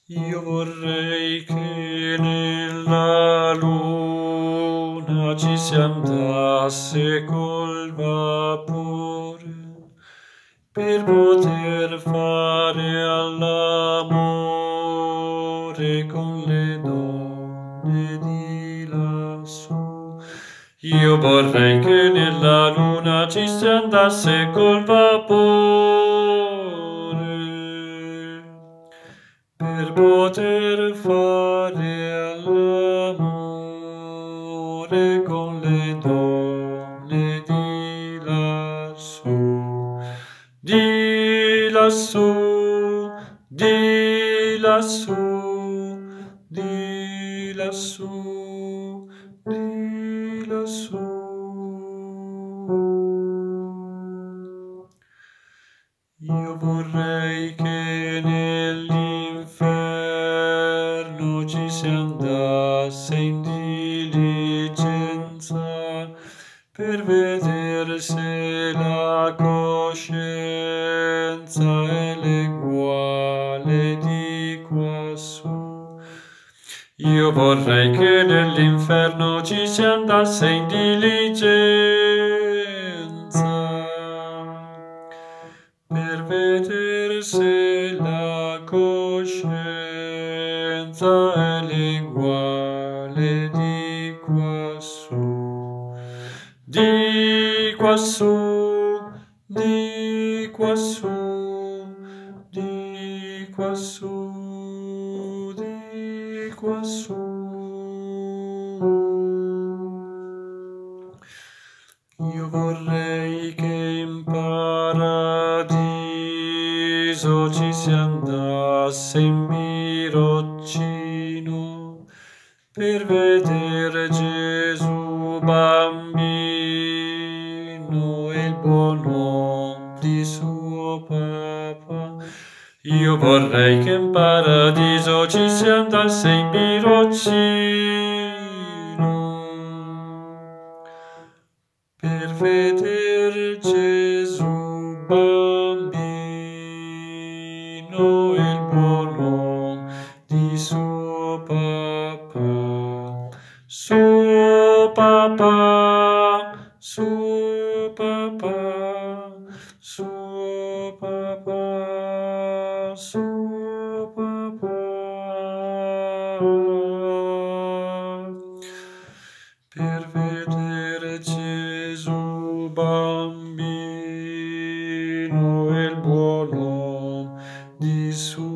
Io vorrei che nella luna ci si andasse col vapore per poter fare all'amore con le donne di lassù. Io vorrei che nella luna ci si andasse col vapore per poter fare all'amore con le donne di lassù, di lassù, di lassù, di lassù, di lassù. Io vorrei che nell'inferno ci si andasse in diligenza per vedere se la coscienza è l'eguale di quassù. Io vorrei che nell'inferno ci si andasse in diligenza per vedere se la coscienza è l'eguale di quassù, di quassù, di quassù, di quassù, di quassù. Io vorrei che in paradiso ci si andasse in biroccino per vedere Gesù bambino e il buon uomo di suo papà. Io vorrei che in paradiso ci si andasse in biroccino per veder Gesù bambino e il buon uomo di suo papà, suo papà, suo papà, suo papà, suo papà. Per vedere Gesù bambino e il buon uomo di suo